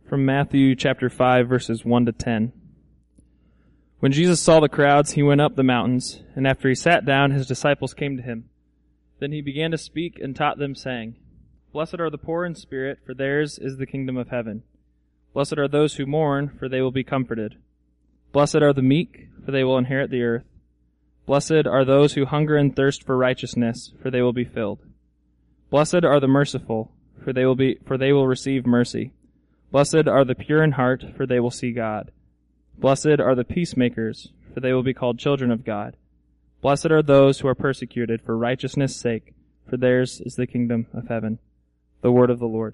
From Matthew chapter 5, verses 1 to 10. When Jesus saw the crowds, he went up the mountains, and after he sat down, his disciples came to him. Then he began to speak and taught them, saying, Blessed are the poor in spirit, for theirs is the kingdom of heaven. Blessed are those who mourn, for they will be comforted. Blessed are the meek, for they will inherit the earth. Blessed are those who hunger and thirst for righteousness, for they will be filled. Blessed are the merciful, for they will receive mercy. Blessed are the pure in heart, for they will see God. Blessed are the peacemakers, for they will be called children of God. Blessed are those who are persecuted for righteousness' sake, for theirs is the kingdom of heaven. The word of the Lord.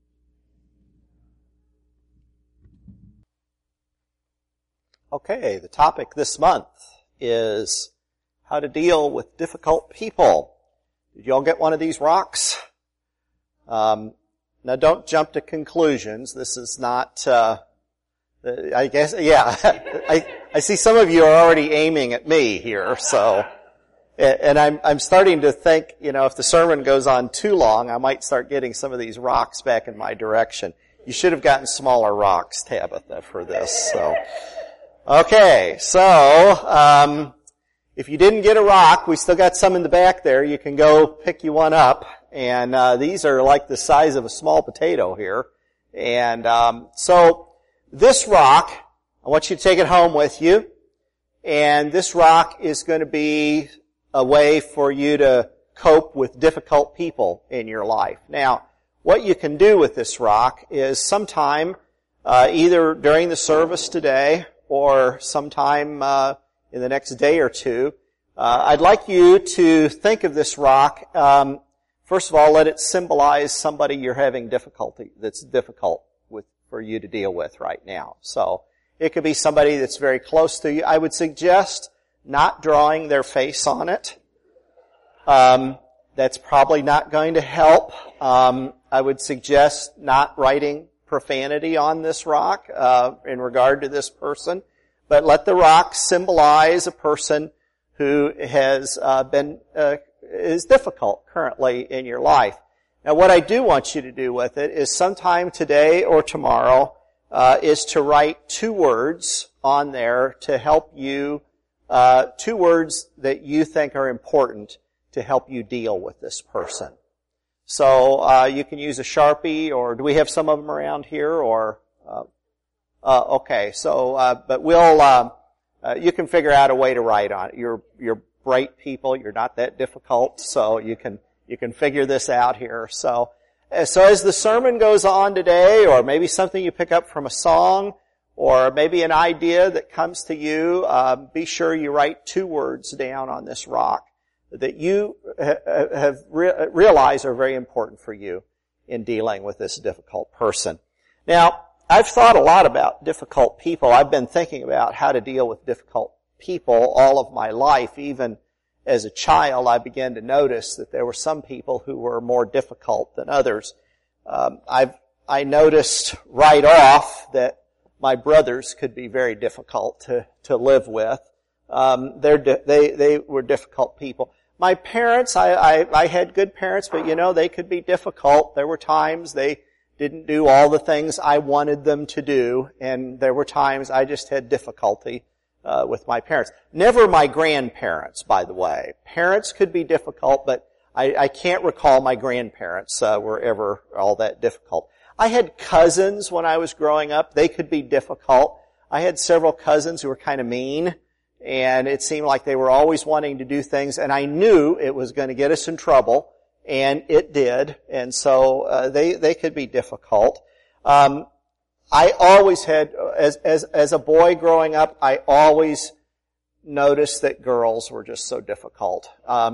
Okay, the topic this month is how to deal with difficult people. Did you all get one of these rocks? Now don't jump to conclusions. This is not, I guess, yeah. I see some of you are already aiming at me here, so. And I'm starting to think, if the sermon goes on too long, I might start getting some of these rocks back in my direction. You should have gotten smaller rocks, Tabitha, for this, so. Okay, so, if you didn't get a rock, we still got some in the back there. You can go pick you one up. And these are like the size of a small potato here. And so this rock, I want you to take it home with you. And this rock is going to be a way for you to cope with difficult people in your life. Now, what you can do with this rock is sometime, either during the service today or sometime in the next day or two, I'd like you to think of this rock. First of all, let it symbolize somebody you're having difficulty, that's difficult for you to deal with right now. So, it could be somebody that's very close to you. I would suggest not drawing their face on it. That's probably not going to help. I would suggest not writing profanity on this rock, in regard to this person. But let the rock symbolize a person who has is difficult currently in your life. Now what I do want you to do with it is sometime today or tomorrow is to write 2 words on there to help you, 2 words that you think are important to help you deal with this person. So you can use a Sharpie, or do we have some of them around here? Or okay, so but we'll you can figure out a way to write on it. You're bright people. You're not that difficult, so you can figure this out here. So as the sermon goes on today, or maybe something you pick up from a song, or maybe an idea that comes to you, be sure you write 2 words down on this rock that you have realized are very important for you in dealing with this difficult person. Now, I've thought a lot about difficult people. I've been thinking about how to deal with difficult people all of my life. Even as a child, I began to notice that there were some people who were more difficult than others. I noticed right off that my brothers could be very difficult to live with. They were difficult people. My parents, I had good parents, but they could be difficult. There were times they didn't do all the things I wanted them to do, and there were times I just had difficulty with my parents. Never my grandparents, by the way. Parents could be difficult, but I can't recall my grandparents were ever all that difficult. I had cousins when I was growing up. They could be difficult. I had several cousins who were kind of mean, and it seemed like they were always wanting to do things, and I knew it was going to get us in trouble, and it did, and so they could be difficult. I always had, as a boy growing up, I always noticed that girls were just so difficult.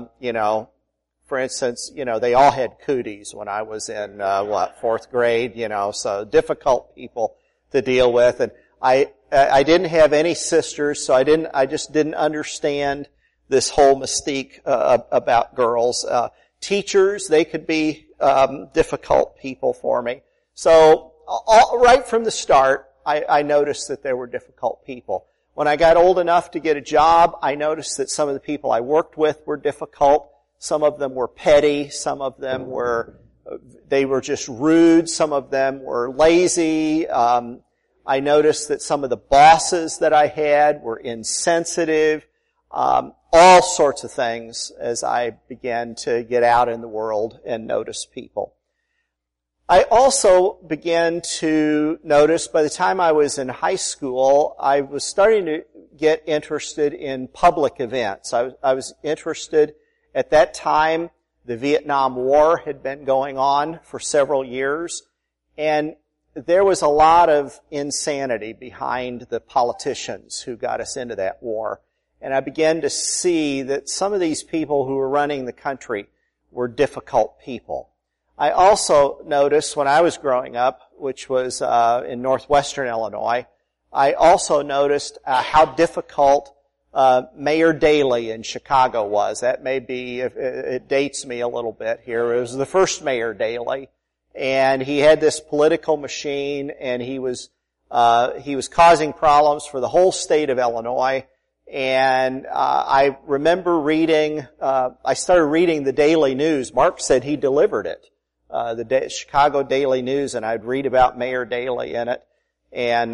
For instance, they all had cooties when I was in, 4th grade, so difficult people to deal with. And I didn't have any sisters, so I just didn't understand this whole mystique, about girls. Teachers, they could be, difficult people for me. So, right from the start, I noticed that there were difficult people. When I got old enough to get a job, I noticed that some of the people I worked with were difficult. Some of them were petty. Some of them were They were just rude. Some of them were lazy. I noticed that some of the bosses that I had were insensitive. All sorts of things as I began to get out in the world and notice people. I also began to notice, by the time I was in high school, I was starting to get interested in public events. I was interested at that time. The Vietnam War had been going on for several years, and there was a lot of insanity behind the politicians who got us into that war. And I began to see that some of these people who were running the country were difficult people. I also noticed when I was growing up, which was in northwestern Illinois, I also noticed how difficult Mayor Daley in Chicago was. That may be, it dates me a little bit here. It was the first Mayor Daley, and he had this political machine, and he was causing problems for the whole state of Illinois. And I remember I started reading the Daily News. Mark said he delivered it, the Chicago Daily News, and I'd read about Mayor Daley in it. And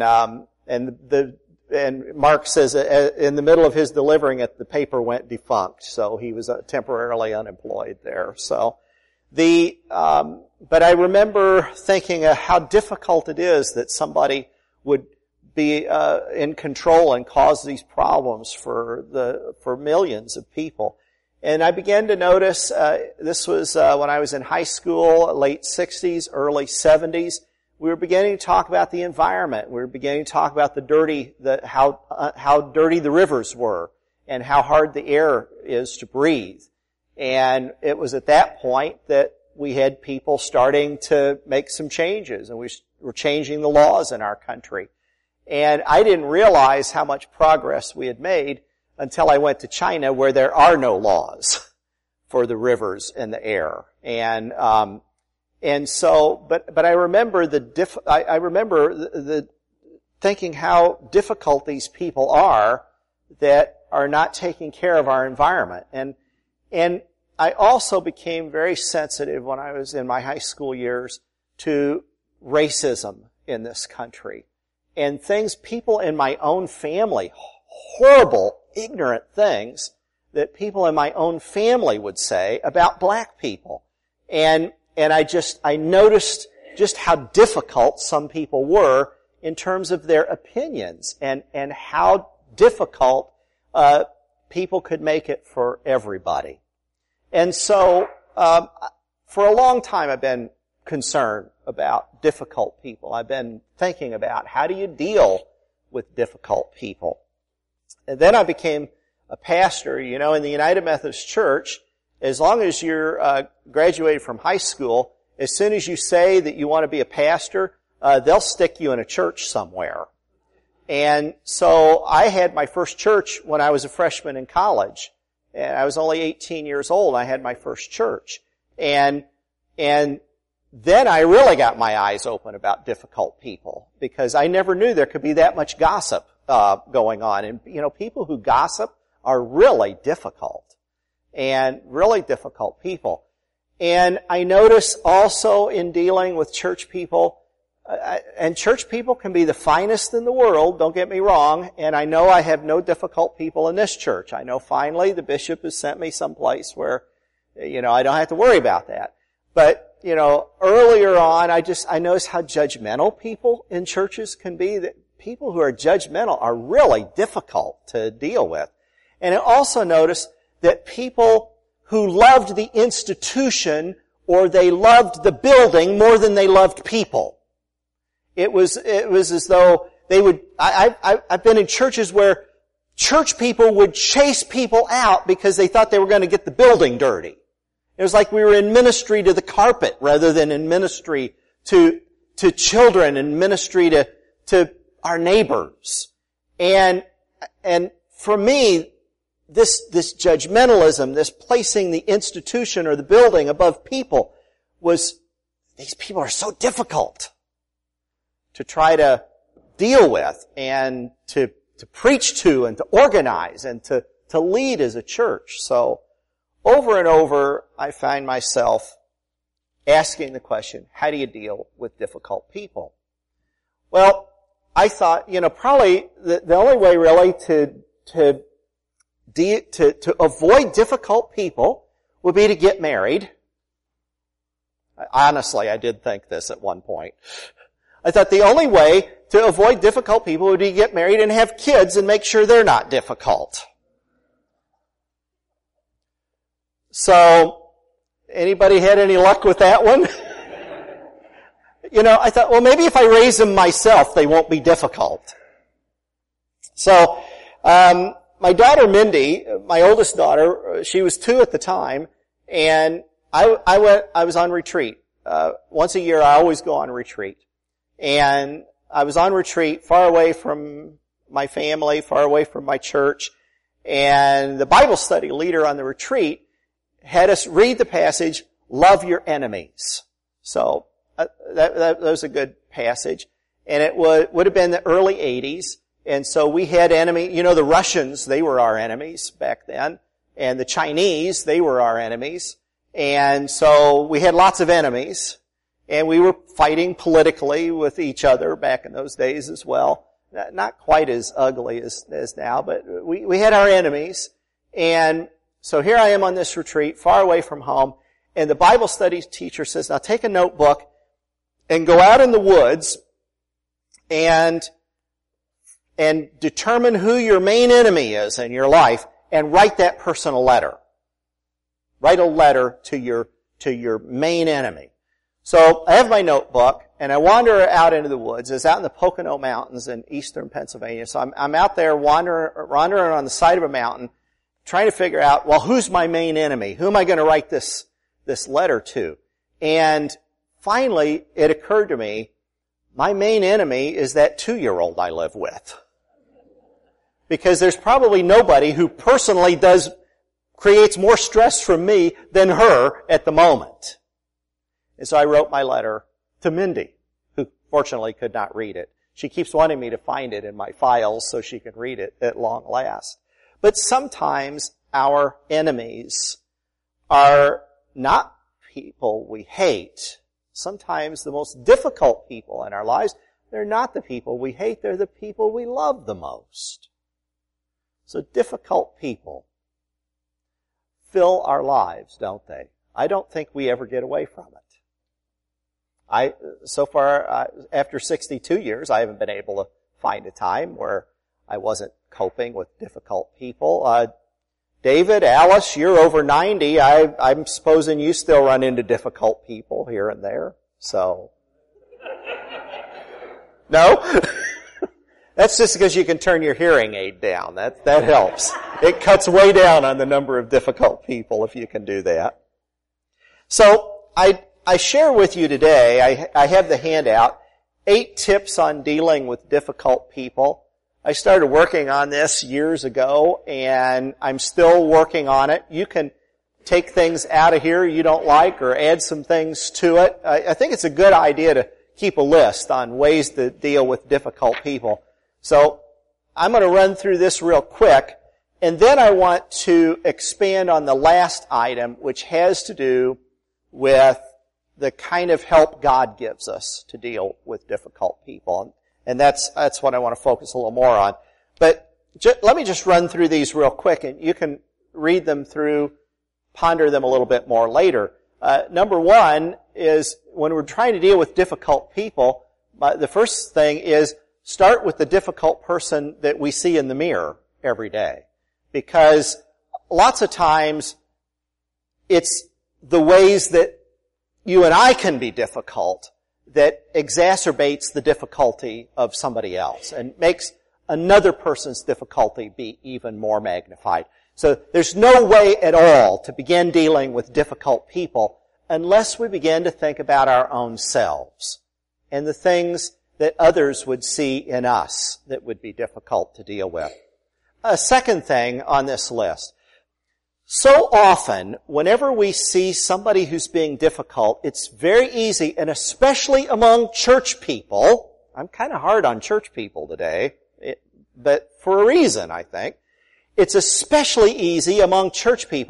Mark says in the middle of his delivering it, the paper went defunct, so he was temporarily unemployed there. So but I remember thinking how difficult it is that somebody would be in control and cause these problems for millions of people. And I began to notice, this was when I was in high school, late 60s, early 70s, we were beginning to talk about the environment. We were beginning to talk about how dirty the rivers were and how hard the air is to breathe. And it was at that point that we had people starting to make some changes, and we were changing the laws in our country. And I didn't realize how much progress we had made until I went to China, where there are no laws for the rivers and the air. And so, but I remember I remember the thinking how difficult these people are that are not taking care of our environment. And I also became very sensitive when I was in my high school years to racism in this country. And people in my own family, horrible, ignorant things that people in my own family would say about black people. And I noticed just how difficult some people were in terms of their opinions and how difficult people could make it for everybody. And so, for a long time I've been concerned about difficult people. I've been thinking about how do you deal with difficult people. And then I became a pastor. You know, in the United Methodist Church, as long as you're graduated from high school, as soon as you say that you want to be a pastor, they'll stick you in a church somewhere. And so I had my first church when I was a freshman in college. And I was only 18 years old. I had my first church. And then I really got my eyes open about difficult people, because I never knew there could be that much gossip going on. And, you know, people who gossip are really difficult, and really difficult people. And I notice also in dealing with church people, and church people can be the finest in the world, don't get me wrong, and I know I have no difficult people in this church. I know finally the bishop has sent me someplace where, you know, I don't have to worry about that. But, you know, earlier on, I noticed how judgmental people in churches can be. That people who are judgmental are really difficult to deal with. And I also noticed that people who loved the institution or they loved the building more than they loved people. It was as though they would, I've been in churches where church people would chase people out because they thought they were going to get the building dirty. It was like we were in ministry to the carpet rather than in ministry to children and ministry to our neighbors. And for me, this judgmentalism, this placing the institution or the building above people these people are so difficult to try to deal with and to preach to and to organize and to lead as a church. So over and over, I find myself asking the question, how do you deal with difficult people? Well, I thought, probably the only way really to avoid difficult people would be to get married. Honestly, I did think this at one point. I thought the only way to avoid difficult people would be to get married and have kids and make sure they're not difficult. So, anybody had any luck with that one? I thought, well, maybe if I raise them myself, they won't be difficult. So, my daughter Mindy, my oldest daughter, she was 2 at the time, and I was on retreat. Once a year I always go on retreat. And I was on retreat far away from my family, far away from my church, and the Bible study leader on the retreat had us read the passage, love your enemies. So, that was a good passage. And it would have been the early 80s. And so we had enemy, the Russians, they were our enemies back then. And the Chinese, they were our enemies. And so we had lots of enemies. And we were fighting politically with each other back in those days as well. Not quite as ugly as now, but we had our enemies. And so here I am on this retreat, far away from home. And the Bible study teacher says, now take a notebook and go out in the woods and determine who your main enemy is in your life and write that person a letter. Write a letter to your main enemy. So I have my notebook and I wander out into the woods. It's out in the Pocono Mountains in eastern Pennsylvania. So I'm out there wandering on the side of a mountain trying to figure out, well, who's my main enemy? Who am I going to write this letter to? And finally, it occurred to me, my main enemy is that 2-year-old I live with. Because there's probably nobody who personally creates more stress from me than her at the moment. And so I wrote my letter to Mindy, who fortunately could not read it. She keeps wanting me to find it in my files so she can read it at long last. But sometimes our enemies are not people we hate. Sometimes the most difficult people in our lives, they're not the people we hate, they're the people we love the most. So difficult people fill our lives, don't they? I don't think we ever get away from it. So far, after 62 years, I haven't been able to find a time where I wasn't coping with difficult people. David, Alice, you're over 90. I'm supposing you still run into difficult people here and there. So, no? That's just because you can turn your hearing aid down. That helps. It cuts way down on the number of difficult people if you can do that. So, I share with you today, I have the handout, 8 tips on dealing with difficult people. I started working on this years ago, and I'm still working on it. You can take things out of here you don't like or add some things to it. I think it's a good idea to keep a list on ways to deal with difficult people. So I'm going to run through this real quick, and then I want to expand on the last item, which has to do with the kind of help God gives us to deal with difficult people. And that's what I want to focus a little more on. But let me just run through these real quick, and you can read them through, ponder them a little bit more later. Number one is when we're trying to deal with difficult people, the first thing is start with the difficult person that we see in the mirror every day. Because lots of times it's the ways that you and I can be difficult that exacerbates the difficulty of somebody else and makes another person's difficulty be even more magnified. So there's no way at all to begin dealing with difficult people unless we begin to think about our own selves and the things that others would see in us that would be difficult to deal with. A second thing on this list. So often, whenever we see somebody who's being difficult, it's very easy, and especially among church people, I'm kind of hard on church people today, but for a reason, I think. It's especially easy among church people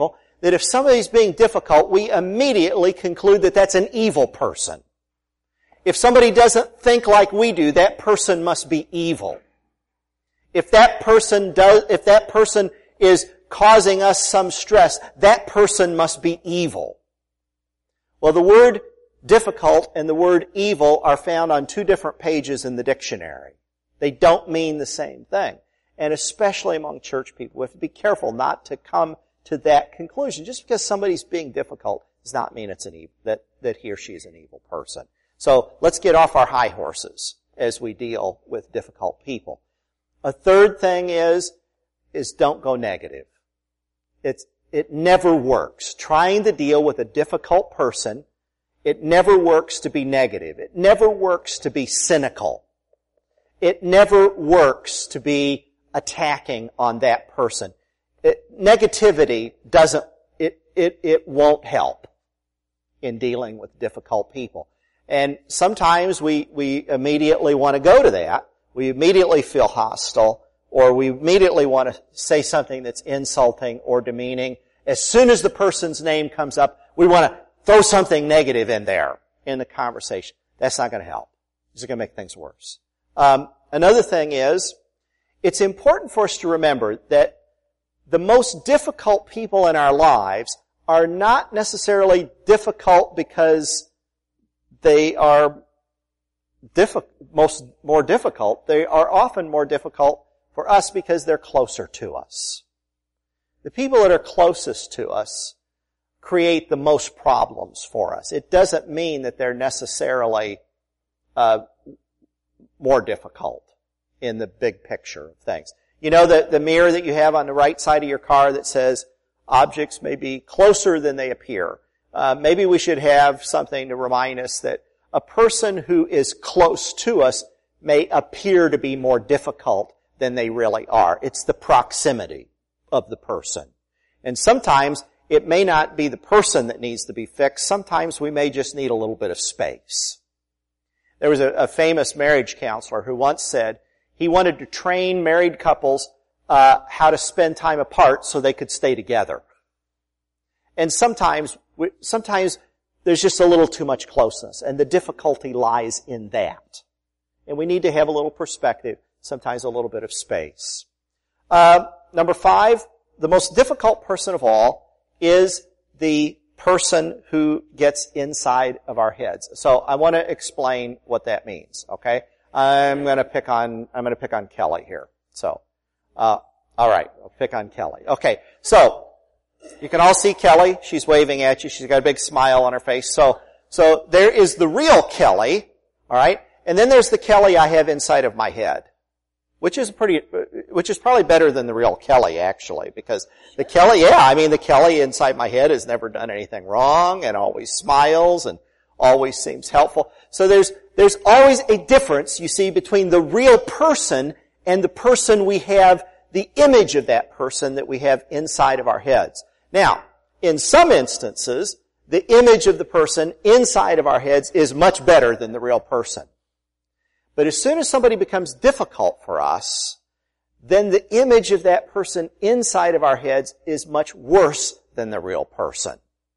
that if somebody's being difficult, we immediately conclude that that's an evil person. If somebody doesn't think like we do, that person must be evil. If that person is causing us some stress, that person must be evil. Well, the word difficult and the word evil are found on two different pages in the dictionary. They don't mean the same thing. And especially among church people, we have to be careful not to come to that conclusion. Just because somebody's being difficult does not mean it's that he or she is an evil person. So let's get off our high horses as we deal with difficult people. A third thing is don't go negative. It never works. Trying to deal with a difficult person, it never works to be negative. It never works to be cynical. It never works to be attacking on that person. Negativity it won't help in dealing with difficult people. And sometimes we immediately want to go to that. We immediately feel hostile, or we immediately want to say something that's insulting or demeaning. As soon as the person's name comes up, we want to throw something negative in there in the conversation. That's not going to help. It's going to make things worse. Another thing is, it's important for us to remember that the most difficult people in our lives are not necessarily difficult because they are more difficult. They are often more difficult for us because they're closer to us. The people that are closest to us create the most problems for us. It doesn't mean that they're necessarily more difficult in the big picture of things. You know the mirror that you have on the right side of your car that says objects may be closer than they appear. Maybe we should have something to remind us that a person who is close to us may appear to be more difficult than they really are. It's the proximity of the person. And sometimes it may not be the person that needs to be fixed. Sometimes we may just need a little bit of space. There was a famous marriage counselor who once said he wanted to train married couples how to spend time apart so they could stay together. And sometimes there's just a little too much closeness, and the difficulty lies in that. And we need to have a little perspective, sometimes a little bit of space. Number 5, the most difficult person of all is the person who gets inside of our heads. So I want to explain what that means, okay? I'm going to pick on Kelly here. So, all right, I'll pick on Kelly. Okay, so you can all see Kelly. She's waving at you. She's got a big smile on her face. So there is the real Kelly, all right? And then there's the Kelly I have inside of my head, which is probably better than the real Kelly, actually, because the Kelly inside my head has never done anything wrong and always smiles and always seems helpful. So there's always a difference, you see, between the real person and the person we have, the image of that person that we have inside of our heads. Now, in some instances, the image of the person inside of our heads is much better than the real person. But as soon as somebody becomes difficult for us, then the image of that person inside of our heads is much worse than the real person.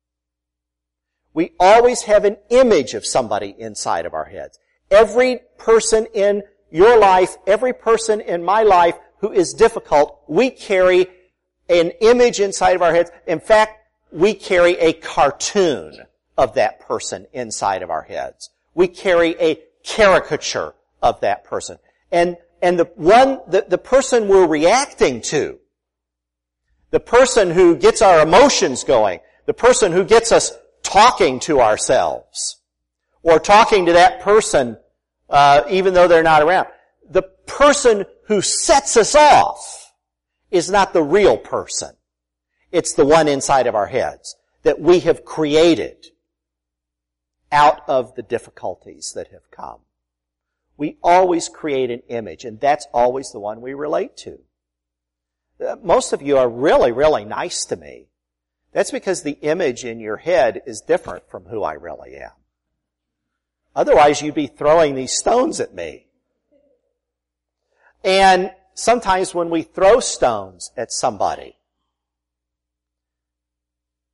We always have an image of somebody inside of our heads. Every person in your life, every person in my life who is difficult, we carry an image inside of our heads. In fact, we carry a cartoon of that person inside of our heads. We carry a caricature of that person. And the person we're reacting to, the person who gets our emotions going, the person who gets us talking to ourselves, or talking to that person even though they're not around. The person who sets us off is not the real person. It's the one inside of our heads that we have created out of the difficulties that have come. We always create an image, and that's always the one we relate to. Most of you are really, really nice to me. That's because the image in your head is different from who I really am. Otherwise, you'd be throwing these stones at me. And sometimes when we throw stones at somebody,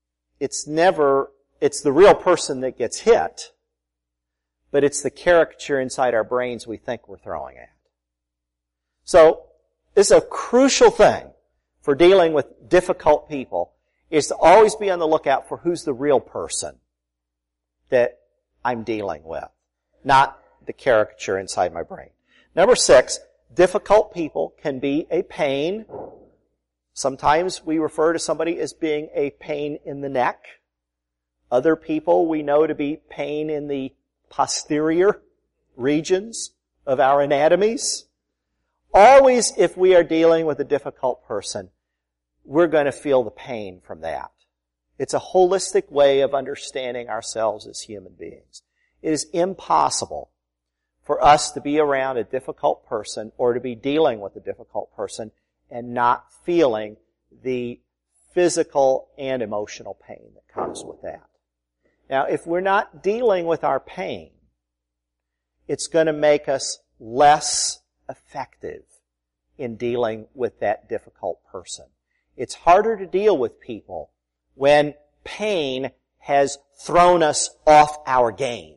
it's the real person that gets hit, but it's the caricature inside our brains we think we're throwing at. So, this is a crucial thing for dealing with difficult people, is to always be on the lookout for who's the real person that I'm dealing with, not the caricature inside my brain. Number 6, difficult people can be a pain. Sometimes we refer to somebody as being a pain in the neck. Other people we know to be pain in the posterior regions of our anatomies. Always, if we are dealing with a difficult person, we're going to feel the pain from that. It's a holistic way of understanding ourselves as human beings. It is impossible for us to be around a difficult person or to be dealing with a difficult person and not feeling the physical and emotional pain that comes with that. Now, if we're not dealing with our pain, it's going to make us less effective in dealing with that difficult person. It's harder to deal with people when pain has thrown us off our game.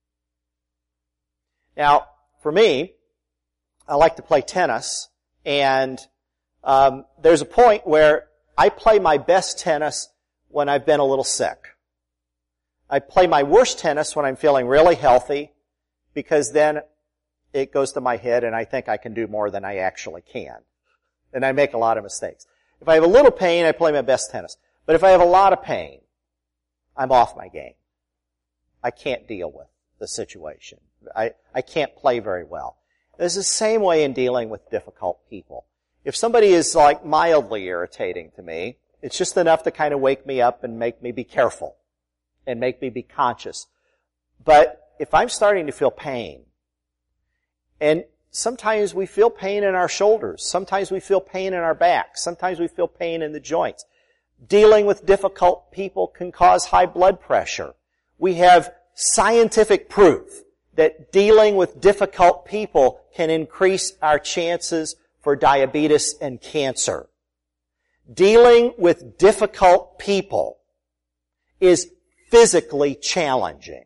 Now, for me, I like to play tennis, and there's a point where I play my best tennis when I've been a little sick. I play my worst tennis when I'm feeling really healthy, because then it goes to my head and I think I can do more than I actually can. And I make a lot of mistakes. If I have a little pain, I play my best tennis. But if I have a lot of pain, I'm off my game. I can't deal with the situation. I can't play very well. It's the same way in dealing with difficult people. If somebody is like mildly irritating to me, it's just enough to kind of wake me up and make me be careful and make me be conscious. But if I'm starting to feel pain, and sometimes we feel pain in our shoulders, sometimes we feel pain in our back, sometimes we feel pain in the joints. Dealing with difficult people can cause high blood pressure. We have scientific proof that dealing with difficult people can increase our chances for diabetes and cancer. Dealing with difficult people is physically challenging.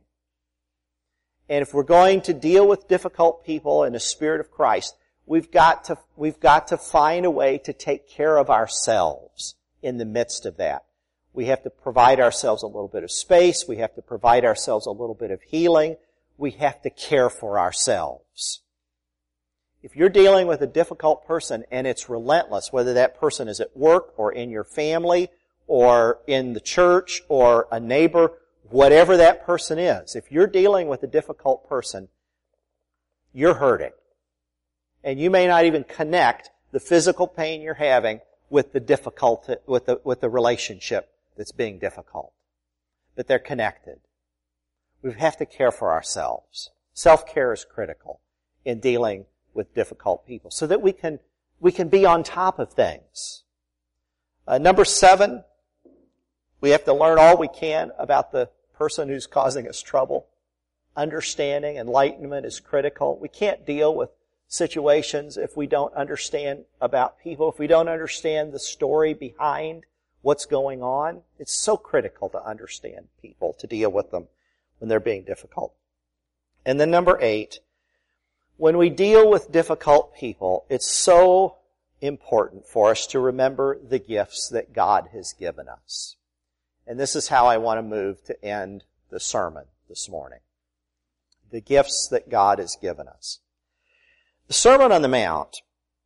And if we're going to deal with difficult people in the Spirit of Christ, we've got to find a way to take care of ourselves in the midst of that. We have to provide ourselves a little bit of space. We have to provide ourselves a little bit of healing. We have to care for ourselves. If you're dealing with a difficult person and it's relentless, whether that person is at work or in your family or in the church or a neighbor, whatever that person is, if you're dealing with a difficult person, you're hurting. And you may not even connect the physical pain you're having with the difficulty, with the relationship that's being difficult. But they're connected. We have to care for ourselves. Self-care is critical in dealing with difficult people so that we can be on top of things. Number 7, we have to learn all we can about the person who's causing us trouble. Understanding, enlightenment is critical. We can't deal with situations if we don't understand about people, if we don't understand the story behind what's going on. It's so critical to understand people, to deal with them when they're being difficult. And then number 8, when we deal with difficult people, it's so important for us to remember the gifts that God has given us. And this is how I want to move to end the sermon this morning. The gifts that God has given us. The Sermon on the Mount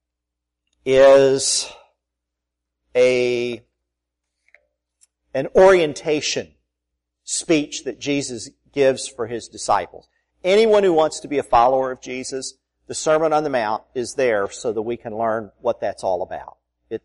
is an orientation speech that Jesus gives for His disciples. Anyone who wants to be a follower of Jesus, the Sermon on the Mount is there so that we can learn what that's all about.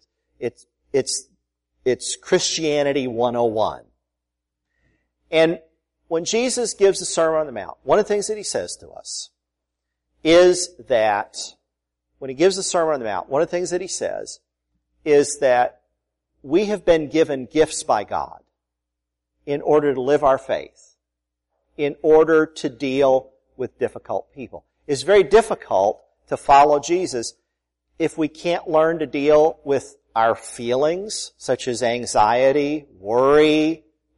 It's Christianity 101. And when Jesus gives the Sermon on the Mount, one of the things that He says to us is that when He gives the Sermon on the Mount, one of the things that He says is that we have been given gifts by God in order to live our faith, in order to deal with difficult people. It's very difficult to follow Jesus if we can't learn to deal with our feelings, such as anxiety, worry,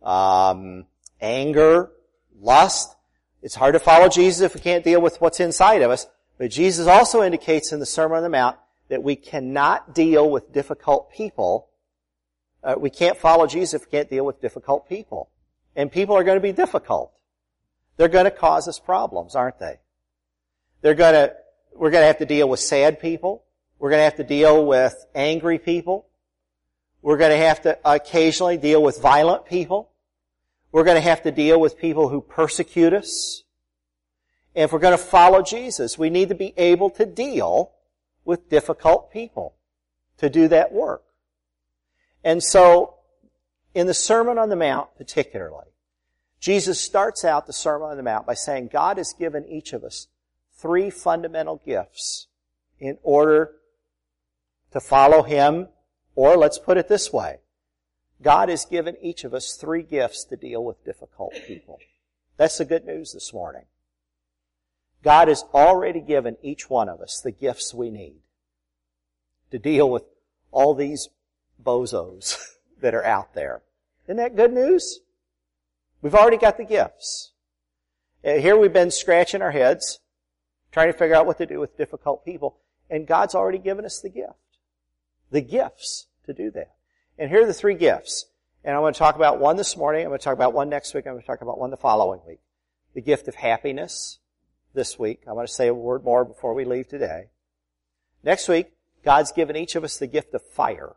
anger, lust. It's hard to follow Jesus if we can't deal with what's inside of us. But Jesus also indicates in the Sermon on the Mount that we cannot deal with difficult people. We can't follow Jesus if we can't deal with difficult people. And people are going to be difficult. They're going to cause us problems, aren't they? We're going to have to deal with sad people. We're going to have to deal with angry people. We're going to have to occasionally deal with violent people. We're going to have to deal with people who persecute us. And if we're going to follow Jesus, we need to be able to deal with difficult people to do that work. And so, in the Sermon on the Mount particularly, Jesus starts out the Sermon on the Mount by saying God has given each of us 3 fundamental gifts in order to follow Him, or let's put it this way, God has given each of us 3 gifts to deal with difficult people. That's the good news this morning. God has already given each one of us the gifts we need to deal with all these bozos that are out there. Isn't that good news? We've already got the gifts. Here we've been scratching our heads, trying to figure out what to do with difficult people, and God's already given us the gifts to do that. And here are the 3 gifts. And I'm going to talk about one this morning, I'm going to talk about one next week, I'm going to talk about one the following week. The gift of happiness this week. I want to say a word more before we leave today. Next week, God's given each of us the gift of fire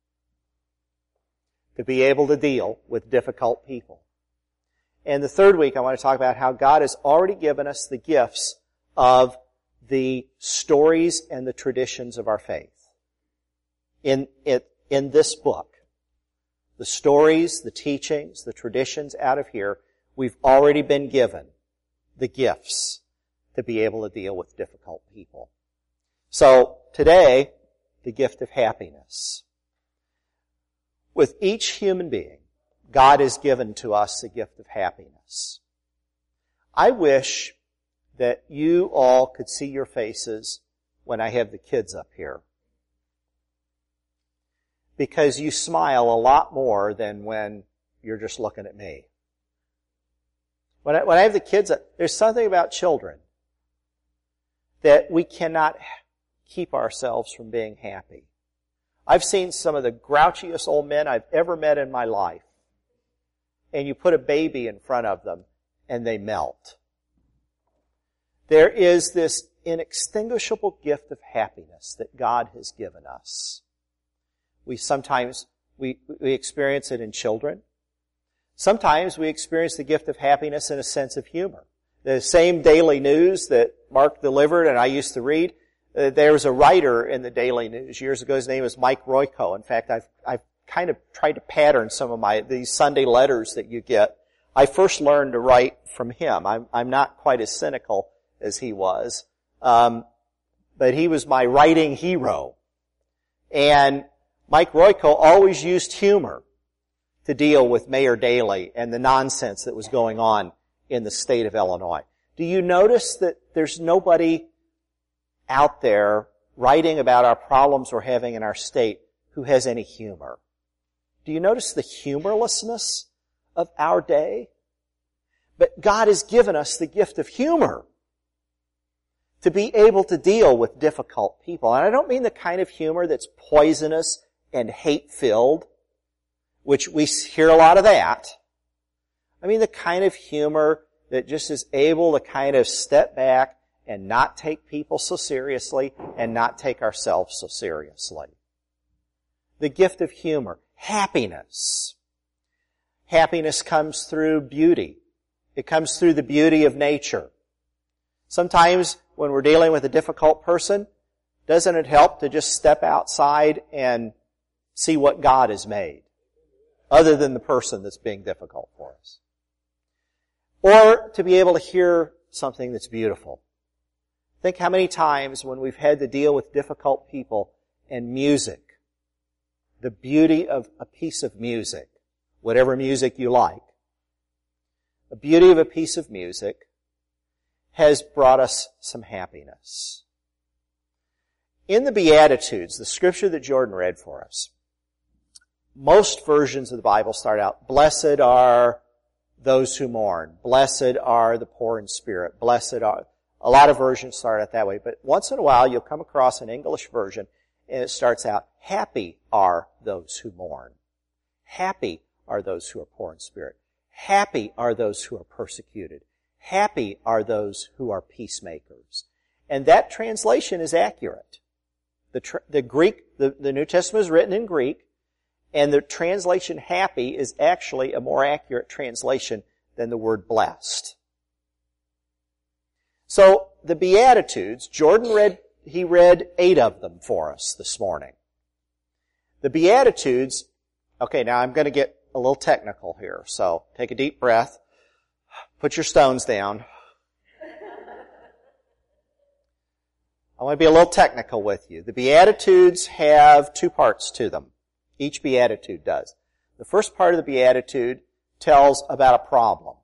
to be able to deal with difficult people. And the third week, I want to talk about how God has already given us the gifts of the stories and the traditions of our faith. In this book, the stories, the teachings, the traditions out of here, we've already been given the gifts to be able to deal with difficult people. So, today, the gift of happiness. With each human being, God has given to us the gift of happiness. I wish that you all could see your faces when I have the kids up here. Because you smile a lot more than when you're just looking at me. When I have the kids up, there's something about children that we cannot keep ourselves from being happy. I've seen some of the grouchiest old men I've ever met in my life. And you put a baby in front of them, and they melt. There is this inextinguishable gift of happiness that God has given us. We experience it in children. Sometimes we experience the gift of happiness in a sense of humor. The same daily news that Mark delivered and I used to read, there was a writer in the Daily News years ago. His name was Mike Royko. In fact, I've kind of tried to pattern some of these Sunday letters that you get. I first learned to write from him. I'm not quite as cynical as he was. But he was my writing hero. And Mike Royko always used humor to deal with Mayor Daley and the nonsense that was going on in the state of Illinois. Do you notice that there's nobody out there writing about our problems we're having in our state who has any humor? Do you notice the humorlessness of our day? But God has given us the gift of humor to be able to deal with difficult people. And I don't mean the kind of humor that's poisonous and hate-filled, which we hear a lot of that. I mean the kind of humor that just is able to kind of step back and not take people so seriously and not take ourselves so seriously. The gift of humor. Happiness. Happiness comes through beauty. It comes through the beauty of nature. Sometimes when we're dealing with a difficult person, doesn't it help to just step outside and see what God has made, other than the person that's being difficult for us? Or to be able to hear something that's beautiful. Think how many times when we've had to deal with difficult people and music, the beauty of a piece of music, whatever music you like, the beauty of a piece of music has brought us some happiness. In the Beatitudes, the scripture that Jordan read for us, most versions of the Bible start out, blessed are those who mourn. Blessed are the poor in spirit. Blessed are... A lot of versions start out that way, but once in a while you'll come across an English version and it starts out, happy are those who mourn. Happy are those who are poor in spirit. Happy are those who are persecuted. Happy are those who are peacemakers. And that translation is accurate. The Greek, the New Testament is written in Greek, and the translation happy is actually a more accurate translation than the word blessed. So, the Beatitudes, Jordan read 8 of them for us this morning. The Beatitudes, okay, now I'm going to get a little technical here, so take a deep breath, put your stones down. I want to be a little technical with you. The Beatitudes have 2 parts to them. Each Beatitude does. The first part of the Beatitude tells about a problem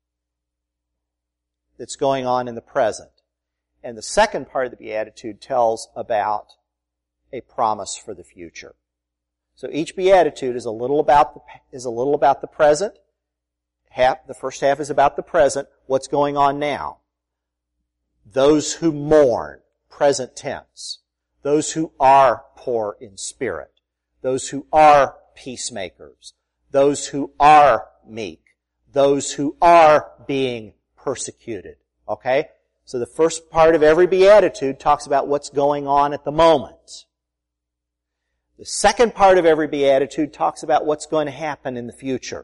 that's going on in the present. And the second part of the Beatitude tells about a promise for the future. So each Beatitude is a little about the present. The first half is about the present, what's going on now. Those who mourn, present tense. Those who are poor in spirit. Those who are peacemakers. Those who are meek. Those who are being persecuted. Okay? So the first part of every Beatitude talks about what's going on at the moment. The second part of every Beatitude talks about what's going to happen in the future.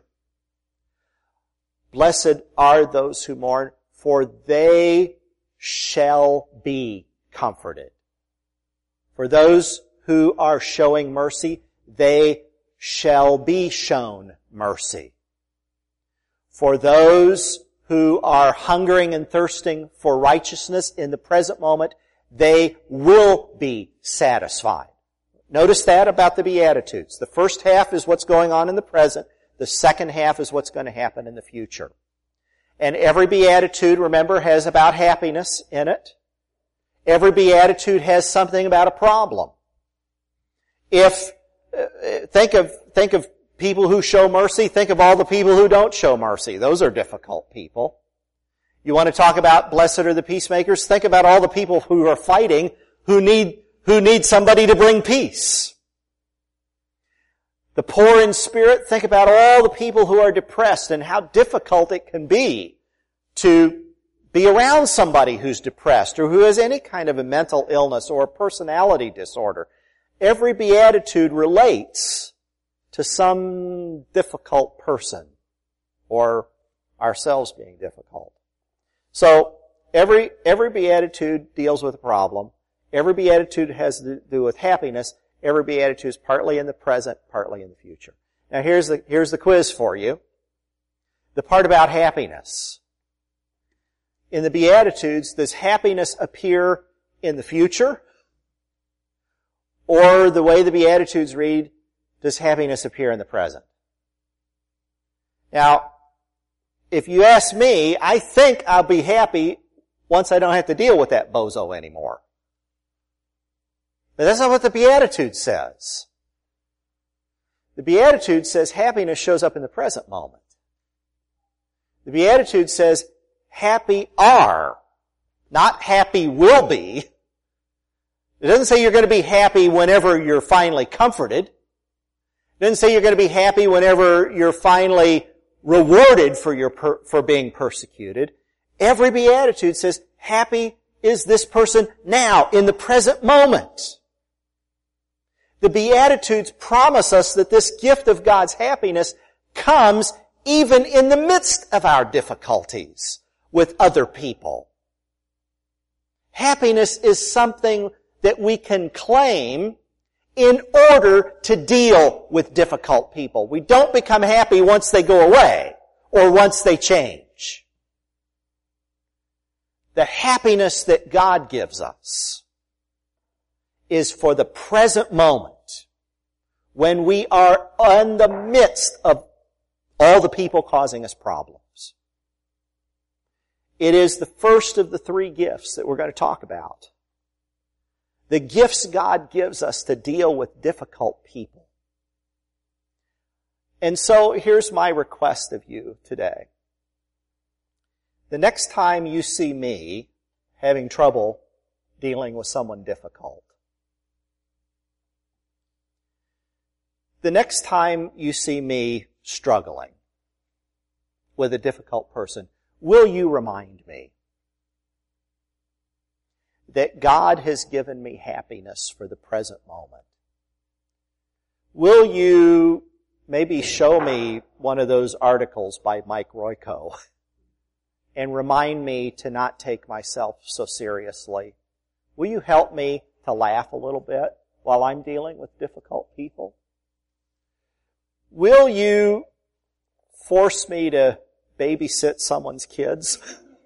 Blessed are those who mourn, for they shall be comforted. For those who are showing mercy, they shall be shown mercy. For those who are hungering and thirsting for righteousness in the present moment, they will be satisfied. Notice that about the Beatitudes. The first half is what's going on in the present. The second half is what's going to happen in the future. And every Beatitude, remember, has about happiness in it. Every Beatitude has something about a problem. Think of people who show mercy, think of all the people who don't show mercy. Those are difficult people. You want to talk about blessed are the peacemakers? Think about all the people who are fighting, who need somebody to bring peace. The poor in spirit, think about all the people who are depressed and how difficult it can be to be around somebody who's depressed or who has any kind of a mental illness or a personality disorder. Every Beatitude relates to some difficult person or ourselves being difficult. So every Beatitude deals with a problem. Every Beatitude has to do with happiness. Every Beatitude is partly in the present, partly in the future. Now here's the quiz for you. The part about happiness. In the Beatitudes, does happiness appear in the future? Or the way the Beatitudes read, does happiness appear in the present? Now, if you ask me, I think I'll be happy once I don't have to deal with that bozo anymore. But that's not what the Beatitude says. The Beatitude says happiness shows up in the present moment. The Beatitude says happy are, not happy will be. It doesn't say you're going to be happy whenever you're finally comforted. It doesn't say you're going to be happy whenever you're finally rewarded for being persecuted. Every Beatitude says happy is this person now, in the present moment. The Beatitudes promise us that this gift of God's happiness comes even in the midst of our difficulties with other people. Happiness is something that we can claim in order to deal with difficult people. We don't become happy once they go away or once they change. The happiness that God gives us is for the present moment when we are in the midst of all the people causing us problems. It is the first of the 3 gifts that we're going to talk about. The gifts God gives us to deal with difficult people. And so here's my request of you today. The next time you see me having trouble dealing with someone difficult, the next time you see me struggling with a difficult person, will you remind me that God has given me happiness for the present moment? Will you maybe show me one of those articles by Mike Royko and remind me to not take myself so seriously? Will you help me to laugh a little bit while I'm dealing with difficult people? Will you force me to babysit someone's kids?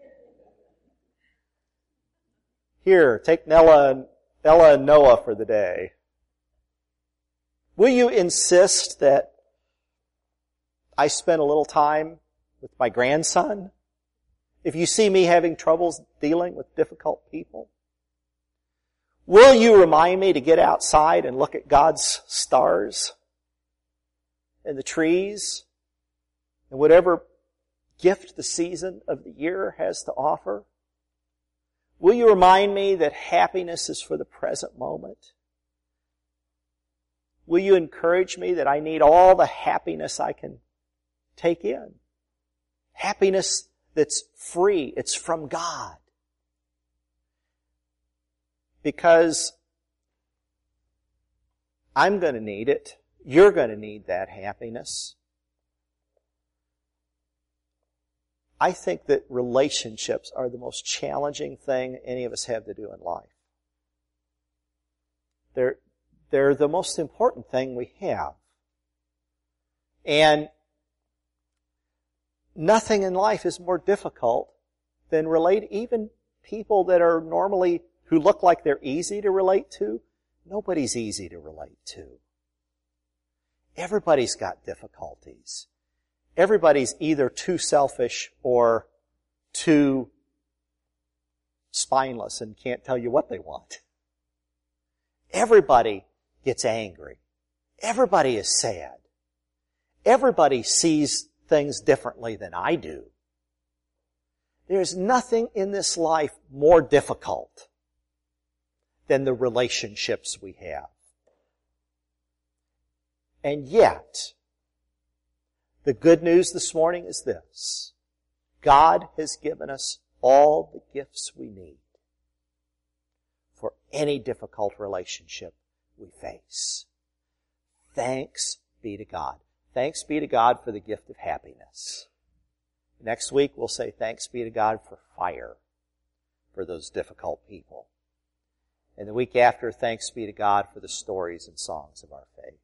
Here, take Ella and Noah for the day. Will you insist that I spend a little time with my grandson if you see me having troubles dealing with difficult people? Will you remind me to get outside and look at God's stars and the trees and whatever gift the season of the year has to offer? Will you remind me that happiness is for the present moment? Will you encourage me that I need all the happiness I can take in? Happiness that's free. It's from God. Because I'm going to need it. You're going to need that happiness. I think that relationships are the most challenging thing any of us have to do in life. They're the most important thing we have. And nothing in life is more difficult than even people that are normally, who look like they're easy to relate to. Nobody's easy to relate to. Everybody's got difficulties. Everybody's either too selfish or too spineless and can't tell you what they want. Everybody gets angry. Everybody is sad. Everybody sees things differently than I do. There's nothing in this life more difficult than the relationships we have. And yet, the good news this morning is this: God has given us all the gifts we need for any difficult relationship we face. Thanks be to God. Thanks be to God for the gift of happiness. Next week we'll say thanks be to God for fire for those difficult people. And the week after, thanks be to God for the stories and songs of our faith.